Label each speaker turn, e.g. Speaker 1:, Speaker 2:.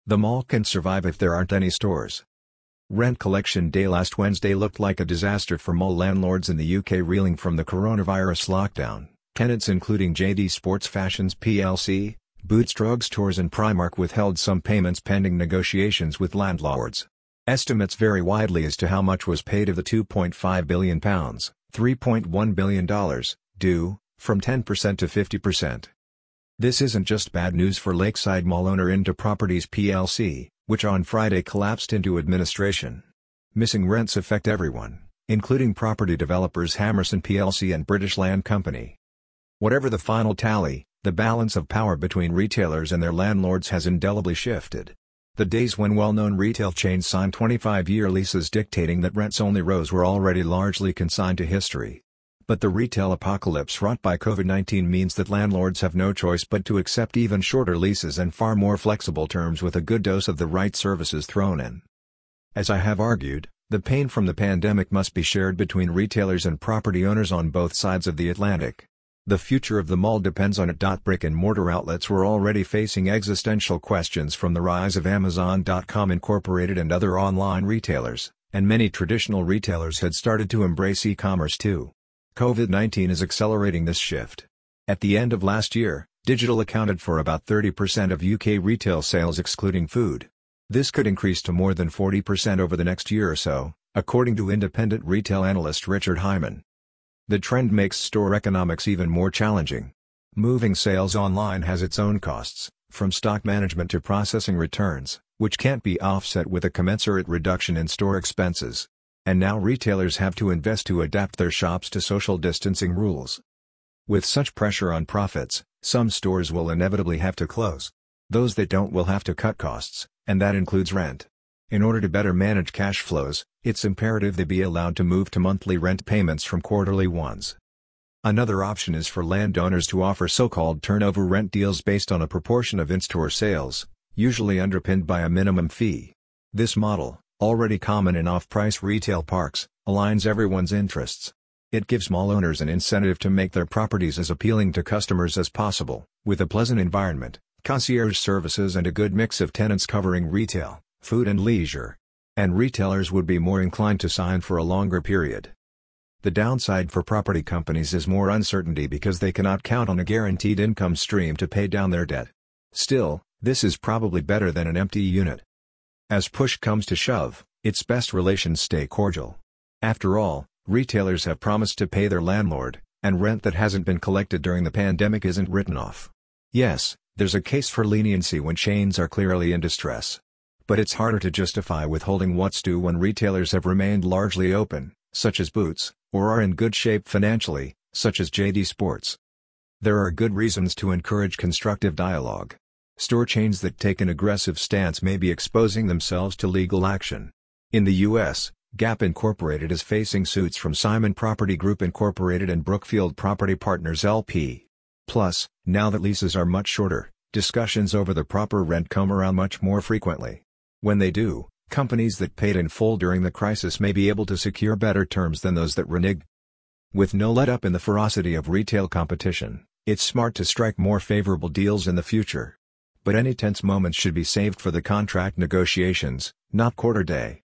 Speaker 1: The mall can survive if there aren't any stores. Rent collection day last Wednesday looked like a disaster for mall landlords in the UK reeling from the coronavirus lockdown. Tenants including JD Sports Fashions plc, Boots Drug Stores and Primark withheld some payments pending negotiations with landlords. Estimates vary widely as to how much was paid of the £2.5 billion, $3.1 billion, due, from 10% to 50%. This isn't just bad news for Lakeside Mall owner Into Properties plc, which on Friday collapsed into administration. Missing rents affect everyone, including property developers Hammerson plc and British Land Company. Whatever the final tally, the balance of power between retailers and their landlords has indelibly shifted. The days when well-known retail chains signed 25-year leases dictating that rents only rose were already largely consigned to history. But the retail apocalypse wrought by COVID-19 means that landlords have no choice but to accept even shorter leases and far more flexible terms with a good dose of the right services thrown in. As I have argued, the pain from the pandemic must be shared between retailers and property owners on both sides of the Atlantic. The future of the mall depends on it. Brick-and-mortar outlets were already facing existential questions from the rise of Amazon.com Incorporated and other online retailers, and many traditional retailers had started to embrace e-commerce too. COVID-19 is accelerating this shift. At the end of last year, digital accounted for about 30% of UK retail sales excluding food. This could increase to more than 40% over the next year or so, according to independent retail analyst Richard Hyman. The trend makes store economics even more challenging. Moving sales online has its own costs, from stock management to processing returns, which can't be offset with a commensurate reduction in store expenses. And now retailers have to invest to adapt their shops to social distancing rules. With such pressure on profits, some stores will inevitably have to close. Those that don't will have to cut costs, and that includes rent. In order to better manage cash flows, it's imperative they be allowed to move to monthly rent payments from quarterly ones. Another option is for landowners to offer so-called turnover rent deals based on a proportion of in-store sales, usually underpinned by a minimum fee. This model, already common in off-price retail parks, aligns everyone's interests. It gives mall owners an incentive to make their properties as appealing to customers as possible, with a pleasant environment, concierge services and a good mix of tenants covering retail, food and leisure. And retailers would be more inclined to sign for a longer period. The downside for property companies is more uncertainty because they cannot count on a guaranteed income stream to pay down their debt. Still, this is probably better than an empty unit. As push comes to shove, it's best relations stay cordial. After all, retailers have promised to pay their landlord, and rent that hasn't been collected during the pandemic isn't written off. Yes, there's a case for leniency when chains are clearly in distress. But it's harder to justify withholding what's due when retailers have remained largely open, such as Boots, or are in good shape financially, such as JD Sports. There are good reasons to encourage constructive dialogue. Store chains that take an aggressive stance may be exposing themselves to legal action. In the U.S., Gap Incorporated is facing suits from Simon Property Group Incorporated and Brookfield Property Partners LP. Plus, now that leases are much shorter, discussions over the proper rent come around much more frequently. When they do, companies that paid in full during the crisis may be able to secure better terms than those that reneged. With no let-up in the ferocity of retail competition, it's smart to strike more favorable deals in the future. But any tense moments should be saved for the contract negotiations, not quarter day.